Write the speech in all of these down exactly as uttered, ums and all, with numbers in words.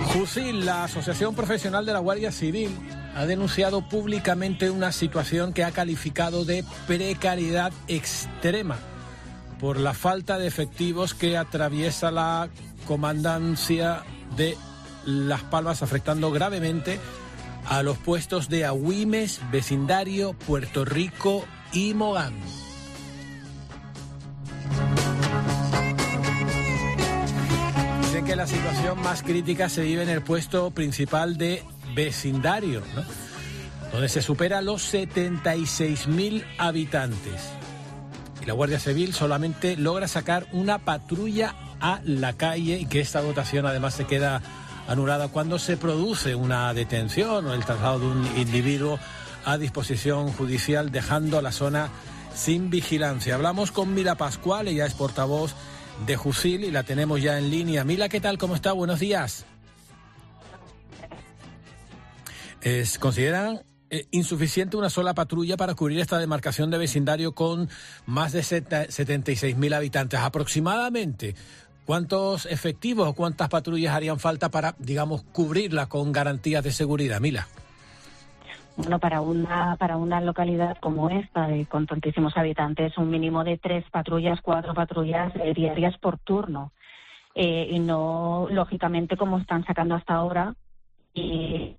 JUSIL, la Asociación Profesional de la Guardia Civil, ha denunciado públicamente una situación que ha calificado de precariedad extrema por la falta de efectivos que atraviesa la comandancia de Las Palmas, afectando gravemente a los puestos de Agüimes, Vecindario, Puerto Rico y Mogán. Dicen que la situación más crítica se vive en el puesto principal de Vecindario, ¿no?, donde se supera los setenta y seis mil habitantes. Y la Guardia Civil solamente logra sacar una patrulla a la calle, y que esta dotación además se queda anulada cuando se produce una detención o el traslado de un individuo a disposición judicial, dejando la zona sin vigilancia. Hablamos con Mila Pascual, ella es portavoz de JUSIL y la tenemos ya en línea. Mila, ¿qué tal? ¿Cómo está? Buenos días. Es, ¿Consideran eh, insuficiente una sola patrulla para cubrir esta demarcación de vecindario con más de setenta y seis mil habitantes? Aproximadamente, ¿cuántos efectivos o cuántas patrullas harían falta para, digamos, cubrirla con garantías de seguridad, Mila? Bueno, para una para una localidad como esta, de, con tantísimos habitantes, un mínimo de tres patrullas, cuatro patrullas eh, diarias por turno. Eh, y no, lógicamente, como están sacando hasta ahora, y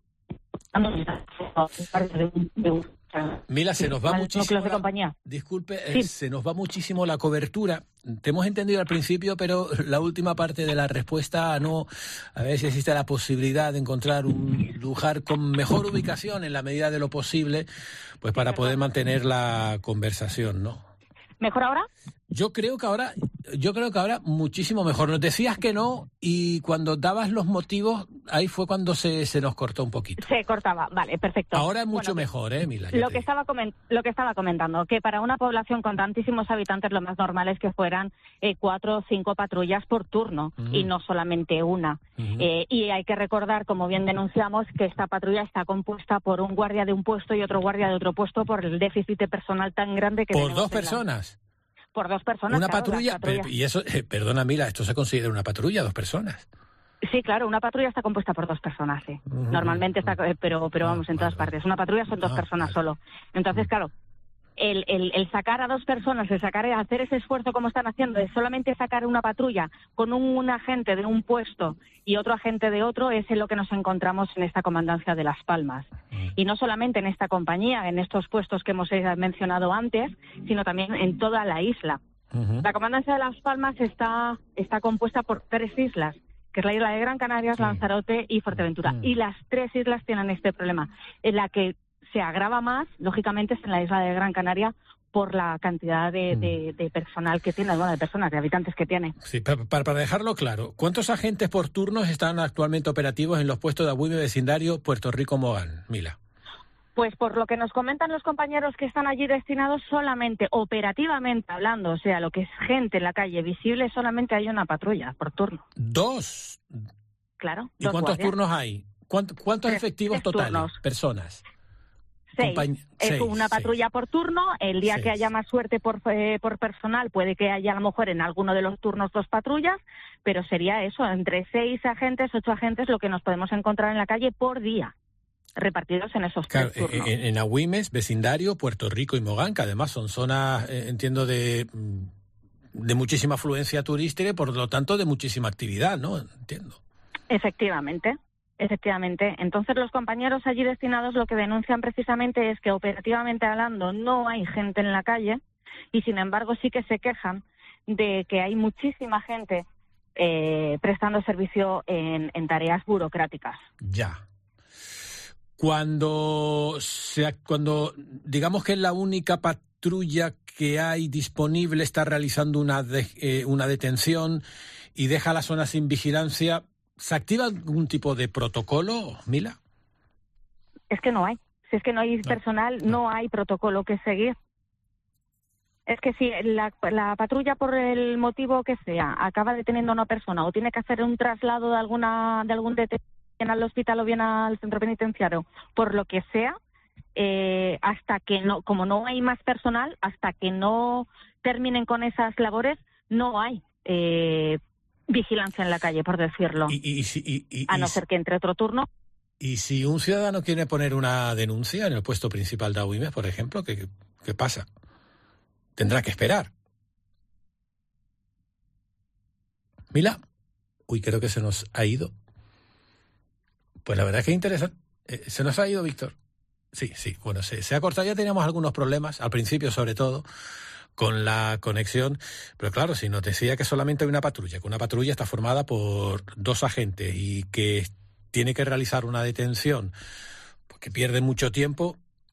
Mila, se nos va muchísimo la, compañía. Disculpe, sí. eh, se nos va muchísimo la cobertura. Te hemos entendido al principio, pero la última parte de la respuesta no. A ver si existe la posibilidad de encontrar un lugar con mejor ubicación en la medida de lo posible, pues para poder mantener la conversación, ¿no? ¿Mejor ahora? Yo creo que ahora, yo creo que ahora muchísimo mejor. Nos decías que no, y cuando dabas los motivos, ahí fue cuando se, se nos cortó un poquito. Se cortaba, vale, perfecto. Ahora es mucho bueno, mejor, ¿eh, Mila? Lo que, estaba coment- lo que estaba comentando, que para una población con tantísimos habitantes lo más normal es que fueran eh, cuatro o cinco patrullas por turno, uh-huh. y no solamente una. Uh-huh. Eh, y hay que recordar, como bien denunciamos, que esta patrulla está compuesta por un guardia de un puesto y otro guardia de otro puesto por el déficit de personal tan grande que ¿Por tenemos. dos personas? Por dos personas, Una claro, patrulla, patrulla. Pero, y eso, eh, perdona, Mila, ¿esto se considera una patrulla, dos personas? Sí, claro, una patrulla está compuesta por dos personas, sí. Uh-huh. Normalmente está, pero pero vamos, en todas vale, partes. Una patrulla son dos ah, personas vale. solo. Entonces, claro, el, el, el sacar a dos personas, el sacar, hacer ese esfuerzo como están haciendo, de solamente sacar una patrulla con un, un agente de un puesto y otro agente de otro, es en lo que nos encontramos en esta comandancia de Las Palmas. Uh-huh. Y no solamente en esta compañía, en estos puestos que hemos mencionado antes, sino también en toda la isla. Uh-huh. La comandancia de Las Palmas está, está compuesta por tres islas, que es la isla de Gran Canaria, sí. Lanzarote y Fuerteventura. Uh-huh. Y las tres islas tienen este problema. En la que se agrava más, lógicamente, es en la isla de Gran Canaria, por la cantidad de, uh-huh. de, de personal que tiene, bueno, de personas, de habitantes que tiene. Sí, para, para dejarlo claro, ¿cuántos agentes por turnos están actualmente operativos en los puestos de Agüimes, Vecindario, Puerto Rico, Mogán, Mila? Pues por lo que nos comentan los compañeros que están allí destinados, solamente operativamente hablando, o sea, lo que es gente en la calle visible, solamente hay una patrulla por turno. ¿Dos? Claro. ¿Y cuántos guardias. turnos hay? ¿Cuántos, cuántos tres, efectivos tres totales? Turnos. Personas. Seis. Compañ- es seis, una patrulla seis. por turno. El día seis. que haya más suerte por, eh, por personal, puede que haya a lo mejor en alguno de los turnos dos patrullas, pero sería eso, entre seis agentes, ocho agentes, lo que nos podemos encontrar en la calle por día, repartidos en esos claro, tres turnos. En, en Agüimes, Vecindario, Puerto Rico y Mogán, que además son zonas, eh, entiendo, de, de muchísima afluencia turística y por lo tanto de muchísima actividad, ¿no? Entiendo. Efectivamente, efectivamente. Entonces los compañeros allí destinados lo que denuncian precisamente es que operativamente hablando no hay gente en la calle, y sin embargo sí que se quejan de que hay muchísima gente eh, prestando servicio en, en tareas burocráticas. Ya. Cuando, se, cuando digamos que es la única patrulla que hay disponible, está realizando una, de, eh, una detención y deja la zona sin vigilancia, ¿se activa algún tipo de protocolo, Mila? Es que no hay. Si es que no hay no, personal, no. no hay protocolo que seguir. Es que si la, la patrulla, por el motivo que sea, acaba deteniendo a una persona o tiene que hacer un traslado de alguna de algún detenido, bien al hospital o bien al centro penitenciario, por lo que sea, eh, hasta que no, como no hay más personal, hasta que no terminen con esas labores, no hay eh, vigilancia en la calle, por decirlo. Y, y, y, y, a no y, ser que entre otro turno. Y si un ciudadano quiere poner una denuncia en el puesto principal de Agüimes, por ejemplo, ¿qué, qué pasa? Tendrá que esperar. Mila, uy, creo que se nos ha ido. Pues la verdad es que es interesante. Eh, se nos ha ido, Víctor. Sí, sí, bueno, se, se ha cortado. Ya teníamos algunos problemas, al principio sobre todo, con la conexión. Pero claro, si nos decía que solamente hay una patrulla, que una patrulla está formada por dos agentes y que tiene que realizar una detención, porque pierde mucho tiempo,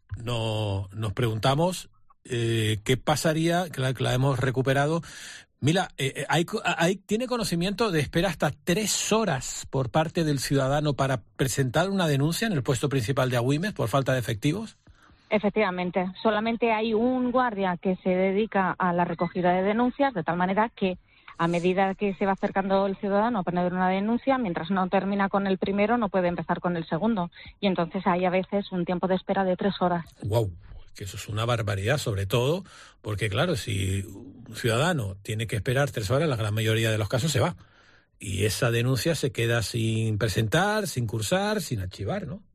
no, nos preguntamos eh, qué pasaría, que la, que la hemos recuperado. Mira, eh, hay, hay, ¿tiene conocimiento de espera hasta tres horas por parte del ciudadano para presentar una denuncia en el puesto principal de Agüimes por falta de efectivos? Efectivamente, solamente hay un guardia que se dedica a la recogida de denuncias, de tal manera que a medida que se va acercando el ciudadano a poner una denuncia, mientras no termina con el primero, no puede empezar con el segundo. Y entonces hay a veces un tiempo de espera de tres horas. ¡Guau! Que eso es una barbaridad, sobre todo porque, claro, si un ciudadano tiene que esperar tres horas, la gran mayoría de los casos se va. Y esa denuncia se queda sin presentar, sin cursar, sin archivar, ¿no?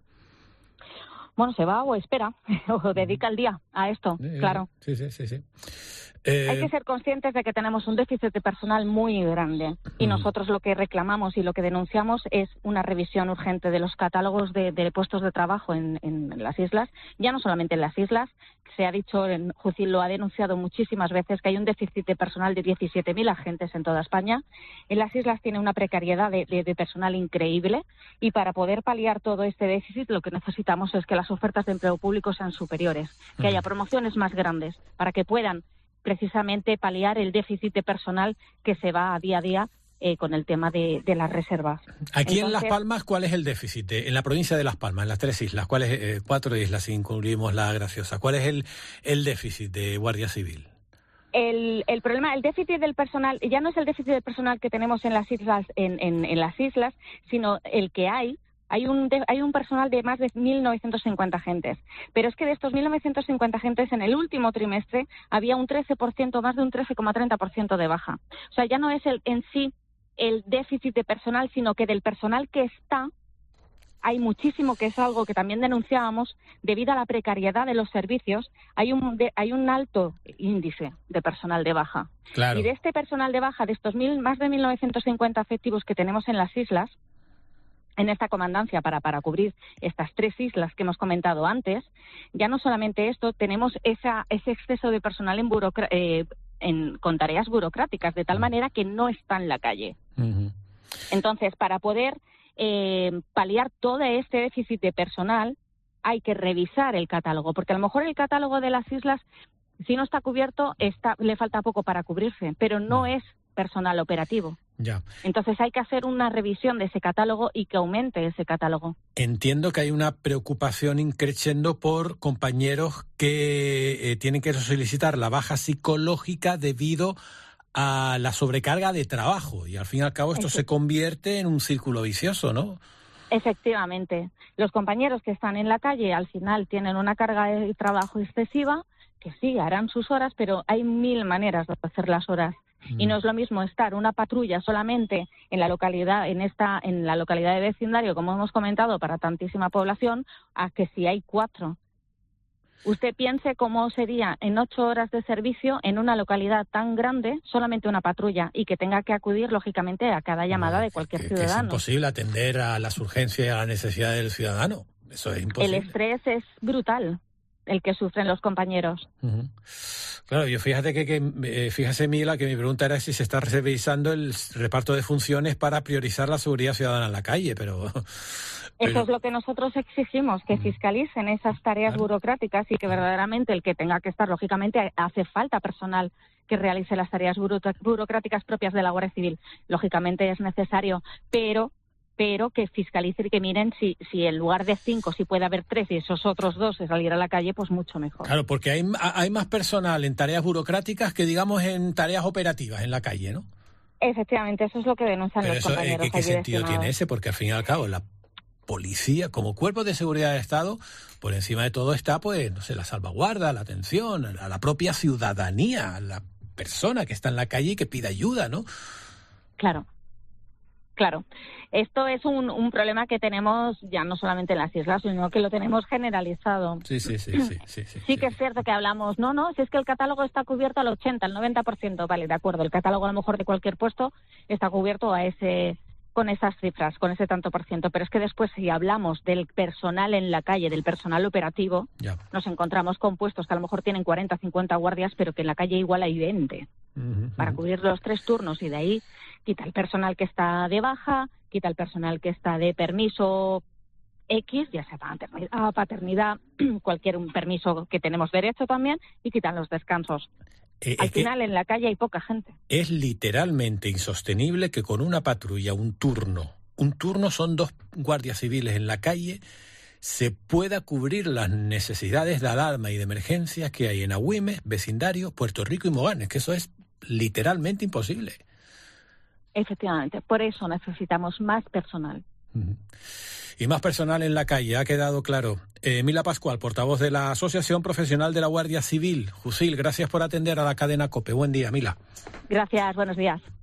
Bueno, se va o espera, o dedica el día a esto, sí, claro. Sí, sí, sí, sí. Eh... Hay que ser conscientes de que tenemos un déficit de personal muy grande y mm. nosotros lo que reclamamos y lo que denunciamos es una revisión urgente de los catálogos de, de puestos de trabajo en, en las islas, ya no solamente en las islas. Se ha dicho, Jucil lo ha denunciado muchísimas veces, que hay un déficit de personal de diecisiete mil agentes en toda España. En las islas tiene una precariedad de, de, de personal increíble y para poder paliar todo este déficit lo que necesitamos es que las ofertas de empleo público sean superiores, que haya promociones más grandes para que puedan precisamente paliar el déficit de personal que se va a día a día eh, con el tema de, de las reservas. Aquí Entonces, en Las Palmas, ¿cuál es el déficit? En la provincia de Las Palmas, en las tres islas, ¿cuál es, eh, cuatro islas, si incluimos la Graciosa, ¿cuál es el, el déficit de Guardia Civil? El, el problema, el déficit del personal, ya no es el déficit del personal que tenemos en las islas, en, en, en las islas, sino el que hay. Hay un, de, hay un personal de más de mil novecientos cincuenta agentes, pero es que de estos mil novecientos cincuenta agentes en el último trimestre había un trece por ciento, más de un trece coma treinta por ciento de baja. O sea, ya no es el, en sí el déficit de personal, sino que del personal que está hay muchísimo, que es algo que también denunciábamos, debido a la precariedad de los servicios, hay un, de, hay un alto índice de personal de baja. Claro. Y de este personal de baja, de estos mil, más de mil novecientos cincuenta efectivos que tenemos en las islas, en esta comandancia para, para cubrir estas tres islas que hemos comentado antes, ya no solamente esto, tenemos esa, ese exceso de personal en burocra- eh, en, con tareas burocráticas, de tal manera que no está en la calle. Uh-huh. Entonces, para poder eh, paliar todo este déficit de personal, hay que revisar el catálogo, porque a lo mejor el catálogo de las islas, si no está cubierto, está, le falta poco para cubrirse, pero no es personal operativo. Ya. Entonces hay que hacer una revisión de ese catálogo y que aumente ese catálogo. Entiendo que hay una preocupación increciendo por compañeros que eh, tienen que solicitar la baja psicológica debido a la sobrecarga de trabajo y al fin y al cabo esto sí. se convierte en un círculo vicioso, ¿no? Efectivamente. Los compañeros que están en la calle al final tienen una carga de trabajo excesiva, que sí, harán sus horas, pero hay mil maneras de hacer las horas. Y no es lo mismo estar una patrulla solamente en la localidad, en esta, en la localidad de vecindario, como hemos comentado, para tantísima población, a que si hay cuatro. Usted piense cómo sería en ocho horas de servicio en una localidad tan grande, solamente una patrulla, y que tenga que acudir, lógicamente, a cada llamada no, de cualquier que, ciudadano. Que es imposible atender a las urgencias y a las necesidades del ciudadano. Eso es imposible. El estrés es brutal, el que sufren los compañeros. Uh-huh. Claro, yo fíjate que, que eh, fíjese Mila, que mi pregunta era si se está revisando el reparto de funciones para priorizar la seguridad ciudadana en la calle, pero... pero... Eso es lo que nosotros exigimos, que fiscalicen esas tareas claro. burocráticas y que verdaderamente el que tenga que estar, lógicamente, hace falta personal que realice las tareas burocráticas propias de la Guardia Civil. Lógicamente es necesario, pero... pero que fiscalicen y que miren si, si en lugar de cinco, si puede haber tres y esos otros dos se salir a la calle, pues mucho mejor. Claro, porque hay, hay más personal en tareas burocráticas que, digamos, en tareas operativas en la calle, ¿no? Efectivamente, eso es lo que denuncian Pero los eso, compañeros. ¿qué, qué sentido tiene ese? Porque al fin y al cabo la policía, como cuerpo de seguridad del Estado, por encima de todo está, pues, no sé, la salvaguarda, la atención, a la propia ciudadanía, a la persona que está en la calle y que pide ayuda, ¿no? Claro. Claro, esto es un, un problema que tenemos ya no solamente en las islas, sino que lo tenemos generalizado. Sí, sí, sí. Sí, sí, sí, sí que es cierto que hablamos, no, no, si es que el catálogo está cubierto al ochenta, al noventa por ciento, vale, de acuerdo, el catálogo a lo mejor de cualquier puesto está cubierto a ese con esas cifras, con ese tanto por ciento, pero es que después si hablamos del personal en la calle, del personal operativo, ya. Nos encontramos con puestos que a lo mejor tienen cuarenta, cincuenta guardias, pero que en la calle igual hay veinte, uh-huh. para cubrir los tres turnos, y de ahí quita el personal que está de baja, quita el personal que está de permiso X, ya sea paternidad, paternidad cualquier un permiso que tenemos derecho también, y quitan los descansos. Eh, Al final, en la calle hay poca gente. Es literalmente insostenible que con una patrulla, un turno, un turno son dos guardias civiles en la calle, se pueda cubrir las necesidades de alarma y de emergencias que hay en Agüimes, vecindario, Puerto Rico y Moganes, que eso es literalmente imposible. Efectivamente, por eso necesitamos más personal. Uh-huh. Y más personal en la calle, ha quedado claro. Eh, Mila Pascual, portavoz de la Asociación Profesional de la Guardia Civil, Jusil, gracias por atender a la cadena COPE. Buen día, Mila. Gracias, buenos días.